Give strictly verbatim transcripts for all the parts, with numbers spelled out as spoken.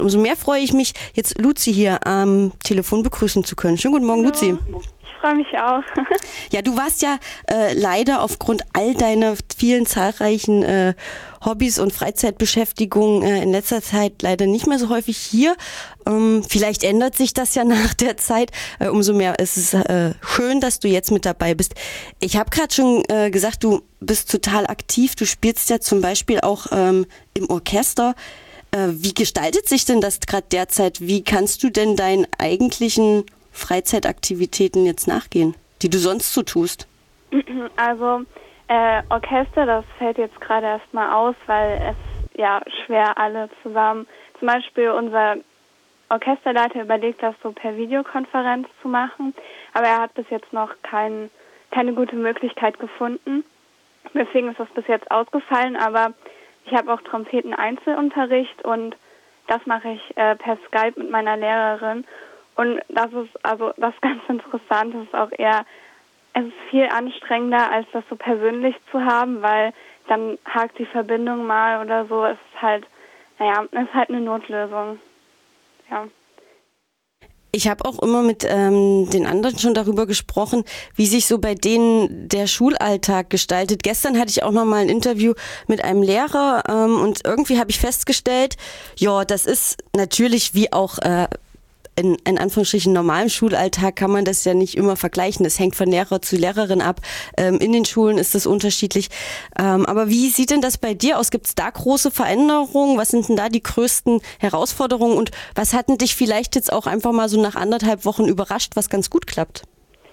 umso mehr freue ich mich, jetzt Luzi hier am Telefon begrüßen zu können. Schönen guten Morgen, Hallo. Luzi. Ich freue mich auch. Ja, du warst ja äh, leider aufgrund all deiner vielen zahlreichen äh, Hobbys und Freizeitbeschäftigungen äh, in letzter Zeit leider nicht mehr so häufig hier. Ähm, vielleicht ändert sich das ja nach der Zeit. Äh, umso mehr ist es äh, schön, dass du jetzt mit dabei bist. Ich habe gerade schon äh, gesagt, du bist total aktiv. Du spielst ja zum Beispiel auch ähm, im Orchester. Äh, wie gestaltet sich denn das gerade derzeit? Wie kannst du denn deinen eigentlichen Freizeitaktivitäten jetzt nachgehen, die du sonst so tust? Also äh, Orchester, das fällt jetzt gerade erstmal aus, weil es ja schwer alle zusammen, zum Beispiel unser Orchesterleiter überlegt, das so per Videokonferenz zu machen, aber er hat bis jetzt noch kein, keine gute Möglichkeit gefunden. Deswegen ist das bis jetzt ausgefallen, aber ich habe auch Trompeten-Einzelunterricht und das mache ich äh, per Skype mit meiner Lehrerin. Und das ist also das ist ganz interessant. Das ist auch eher, es ist viel anstrengender, als das so persönlich zu haben, weil dann hakt die Verbindung mal oder so. Es ist halt, naja, es ist halt eine Notlösung. Ja. Ich habe auch immer mit ähm, den anderen schon darüber gesprochen, wie sich so bei denen der Schulalltag gestaltet. Gestern hatte ich auch noch mal ein Interview mit einem Lehrer ähm, und irgendwie habe ich festgestellt, ja, das ist natürlich wie auch äh, in, in Anführungsstrichen normalen Schulalltag kann man das ja nicht immer vergleichen. Das hängt von Lehrer zu Lehrerin ab. Ähm, in den Schulen ist das unterschiedlich. Ähm, aber wie sieht denn das bei dir aus? Gibt es da große Veränderungen? Was sind denn da die größten Herausforderungen? Und was hat denn dich vielleicht jetzt auch einfach mal so nach anderthalb Wochen überrascht, was ganz gut klappt?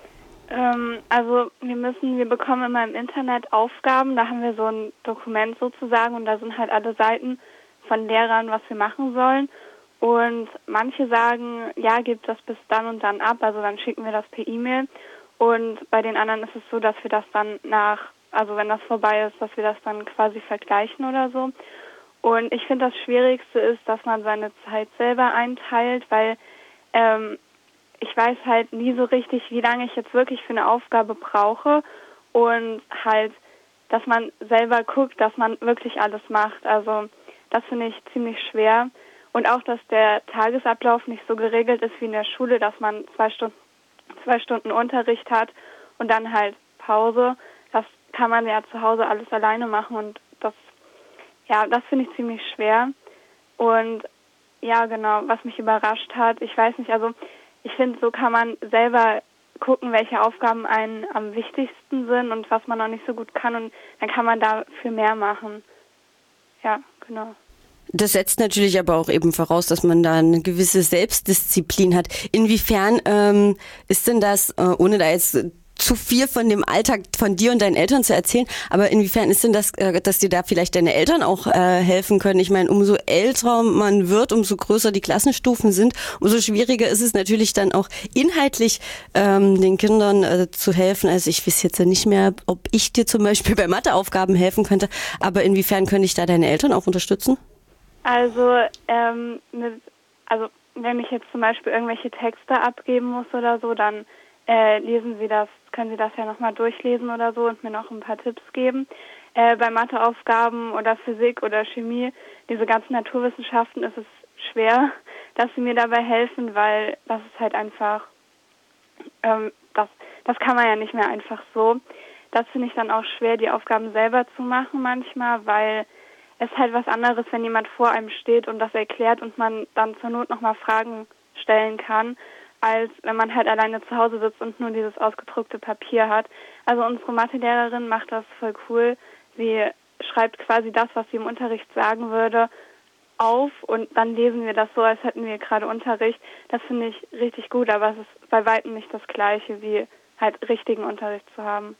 Ähm, also wir müssen, wir bekommen immer im Internet Aufgaben. Da haben wir so ein Dokument sozusagen und da sind halt alle Seiten von Lehrern, was wir machen sollen. Und manche sagen, ja, gebt das bis dann und dann ab, also dann schicken wir das per E-Mail. Und bei den anderen ist es so, dass wir das dann nach, also wenn das vorbei ist, dass wir das dann quasi vergleichen oder so. Und ich finde, das Schwierigste ist, dass man seine Zeit selber einteilt, weil ähm, ich weiß halt nie so richtig, wie lange ich jetzt wirklich für eine Aufgabe brauche und halt, dass man selber guckt, dass man wirklich alles macht. Also das finde ich ziemlich schwer. Und auch, dass der Tagesablauf nicht so geregelt ist wie in der Schule, dass man zwei Stunden, zwei Stunden Unterricht hat und dann halt Pause. Das kann man ja zu Hause alles alleine machen und das, ja, das finde ich ziemlich schwer. Und ja, genau, was mich überrascht hat, ich weiß nicht, also ich finde, so kann man selber gucken, welche Aufgaben einen am wichtigsten sind und was man noch nicht so gut kann und dann kann man dafür mehr machen. Ja, genau. Das setzt natürlich aber auch eben voraus, dass man da eine gewisse Selbstdisziplin hat. Inwiefern ähm, ist denn das, äh, ohne da jetzt zu viel von dem Alltag von dir und deinen Eltern zu erzählen, aber inwiefern ist denn das, äh, dass dir da vielleicht deine Eltern auch äh, helfen können? Ich meine, umso älter man wird, umso größer die Klassenstufen sind, umso schwieriger ist es natürlich dann auch inhaltlich ähm, den Kindern äh, zu helfen. Also ich weiß jetzt ja nicht mehr, ob ich dir zum Beispiel bei Matheaufgaben helfen könnte, aber inwiefern könnte ich da deine Eltern auch unterstützen? Also, ähm, mit, also wenn ich jetzt zum Beispiel irgendwelche Texte abgeben muss oder so, dann äh, lesen Sie das, können Sie das ja nochmal durchlesen oder so und mir noch ein paar Tipps geben. Äh, bei Matheaufgaben oder Physik oder Chemie, diese ganzen Naturwissenschaften, ist es schwer, dass Sie mir dabei helfen, weil das ist halt einfach, ähm, das, das kann man ja nicht mehr einfach so. Das finde ich dann auch schwer, die Aufgaben selber zu machen manchmal, weil es ist halt was anderes, wenn jemand vor einem steht und das erklärt und man dann zur Not nochmal Fragen stellen kann, als wenn man halt alleine zu Hause sitzt und nur dieses ausgedruckte Papier hat. Also unsere Mathelehrerin macht das voll cool. Sie schreibt quasi das, was sie im Unterricht sagen würde, auf und dann lesen wir das so, als hätten wir gerade Unterricht. Das finde ich richtig gut, aber es ist bei weitem nicht das Gleiche, wie halt richtigen Unterricht zu haben.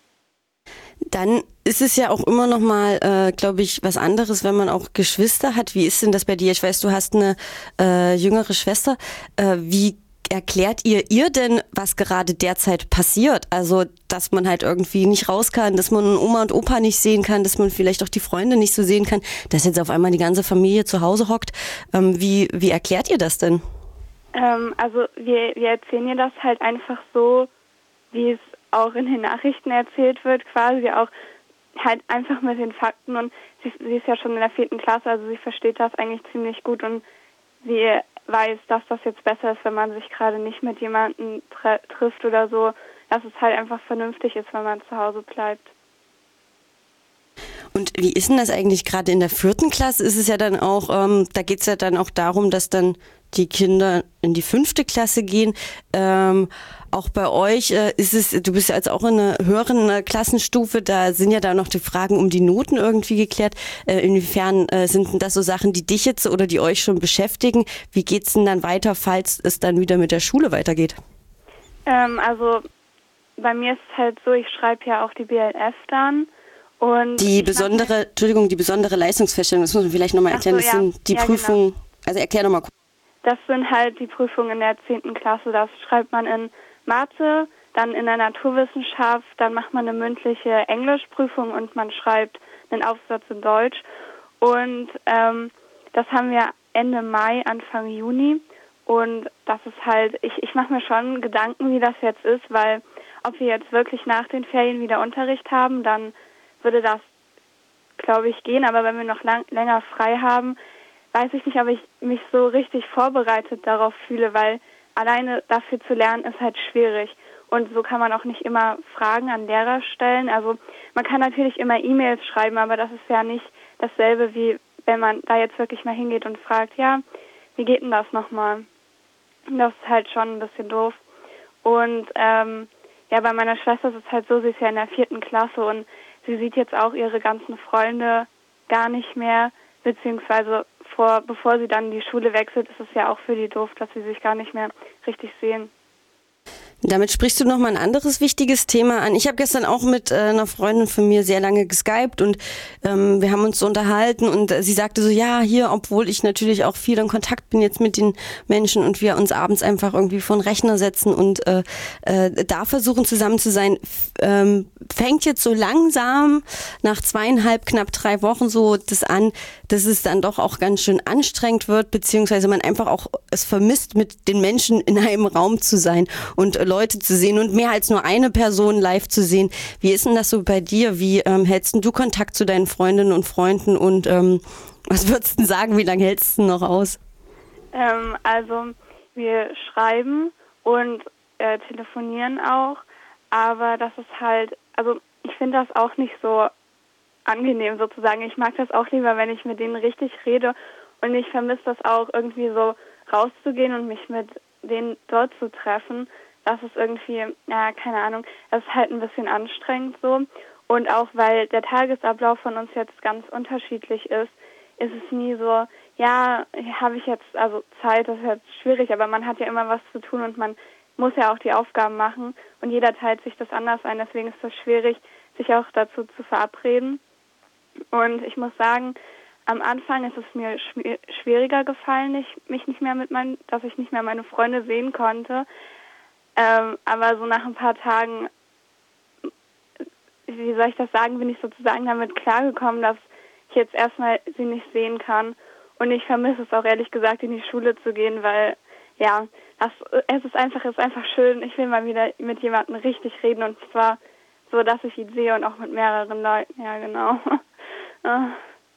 Dann ist es ja auch immer noch mal, äh, glaube ich, was anderes, wenn man auch Geschwister hat. Wie ist denn das bei dir? Ich weiß, du hast eine äh, jüngere Schwester. Äh, wie erklärt ihr ihr denn, was gerade derzeit passiert? Also, dass man halt irgendwie nicht raus kann, dass man Oma und Opa nicht sehen kann, dass man vielleicht auch die Freunde nicht so sehen kann, dass jetzt auf einmal die ganze Familie zu Hause hockt. Ähm, wie, wie erklärt ihr das denn? Ähm, also wir, wir erzählen ihr das halt einfach so, wie es auch in den Nachrichten erzählt wird, quasi auch halt einfach mit den Fakten und sie, sie ist ja schon in der vierten Klasse, also sie versteht das eigentlich ziemlich gut und sie weiß, dass das jetzt besser ist, wenn man sich gerade nicht mit jemandem tre- trifft oder so, dass es halt einfach vernünftig ist, wenn man zu Hause bleibt. Und wie ist denn das eigentlich gerade in der vierten Klasse? Ist es ja dann auch, ähm, da geht es ja dann auch darum, dass dann die Kinder in die fünfte Klasse gehen. Ähm, auch bei euch äh, ist es, du bist ja jetzt auch in einer höheren äh, Klassenstufe, da sind ja da noch die Fragen um die Noten irgendwie geklärt. Äh, inwiefern äh, sind denn das so Sachen, die dich jetzt oder die euch schon beschäftigen? Wie geht's denn dann weiter, falls es dann wieder mit der Schule weitergeht? Ähm, also bei mir ist es halt so, ich schreibe ja auch die B L F dann. Und die besondere, Entschuldigung, die besondere Leistungsfeststellung, das muss man vielleicht nochmal erklären, so, das ja. sind die ja, Prüfungen, genau. Also erklär nochmal kurz. Das sind halt die Prüfungen in der zehnten Klasse, das schreibt man in Mathe, dann in der Naturwissenschaft, dann macht man eine mündliche Englischprüfung und man schreibt einen Aufsatz in Deutsch. Und ähm, das haben wir Ende Mai, Anfang Juni. Und das ist halt, ich, ich mache mir schon Gedanken, wie das jetzt ist, weil ob wir jetzt wirklich nach den Ferien wieder Unterricht haben, dann würde das, glaube ich, gehen. Aber wenn wir noch lang, länger frei haben, weiß ich nicht, ob ich mich so richtig vorbereitet darauf fühle, weil alleine dafür zu lernen ist halt schwierig. Und so kann man auch nicht immer Fragen an Lehrer stellen. Also man kann natürlich immer E-Mails schreiben, aber das ist ja nicht dasselbe, wie wenn man da jetzt wirklich mal hingeht und fragt, ja, wie geht denn das nochmal? Das ist halt schon ein bisschen doof. Und ähm, ja, bei meiner Schwester ist es halt so, sie ist ja in der vierten Klasse und sie sieht jetzt auch ihre ganzen Freunde gar nicht mehr, beziehungsweise vor, bevor sie dann in die Schule wechselt, ist es ja auch für die doof, dass sie sich gar nicht mehr richtig sehen. Damit sprichst du nochmal ein anderes wichtiges Thema an. Ich habe gestern auch mit äh, einer Freundin von mir sehr lange geskypt und ähm, wir haben uns so unterhalten und äh, sie sagte so, ja, hier, obwohl ich natürlich auch viel in Kontakt bin jetzt mit den Menschen und wir uns abends einfach irgendwie vor den Rechner setzen und äh, äh, da versuchen zusammen zu sein, f- ähm, fängt jetzt so langsam nach zweieinhalb, knapp drei Wochen so das an, dass es dann doch auch ganz schön anstrengend wird, beziehungsweise man einfach auch es vermisst, mit den Menschen in einem Raum zu sein und äh, Leute zu sehen und mehr als nur eine Person live zu sehen. Wie ist denn das so bei dir? Wie ähm, hältst denn du Kontakt zu deinen Freundinnen und Freunden und ähm, was würdest du denn sagen, wie lange hältst du noch aus? Ähm, also wir schreiben und äh, telefonieren auch, aber das ist halt, also ich finde das auch nicht so angenehm sozusagen. Ich mag das auch lieber, wenn ich mit denen richtig rede und ich vermisse das auch irgendwie so rauszugehen und mich mit denen dort zu treffen. Das ist irgendwie, ja, keine Ahnung, das ist halt ein bisschen anstrengend so. Und auch weil der Tagesablauf von uns jetzt ganz unterschiedlich ist, ist es nie so, ja, habe ich jetzt, also Zeit, das ist jetzt schwierig, aber man hat ja immer was zu tun und man muss ja auch die Aufgaben machen und jeder teilt sich das anders ein, deswegen ist das schwierig, sich auch dazu zu verabreden. Und ich muss sagen, am Anfang ist es mir schwieriger gefallen, ich, mich nicht mehr mit meinen, dass ich nicht mehr meine Freunde sehen konnte. Ähm, aber so nach ein paar Tagen, wie soll ich das sagen, bin ich sozusagen damit klargekommen, dass ich jetzt erstmal sie nicht sehen kann. Und ich vermisse es auch ehrlich gesagt, in die Schule zu gehen, weil, ja, das, es ist einfach, es ist einfach schön. Ich will mal wieder mit jemandem richtig reden und zwar so, dass ich ihn sehe und auch mit mehreren Leuten. Ja, genau.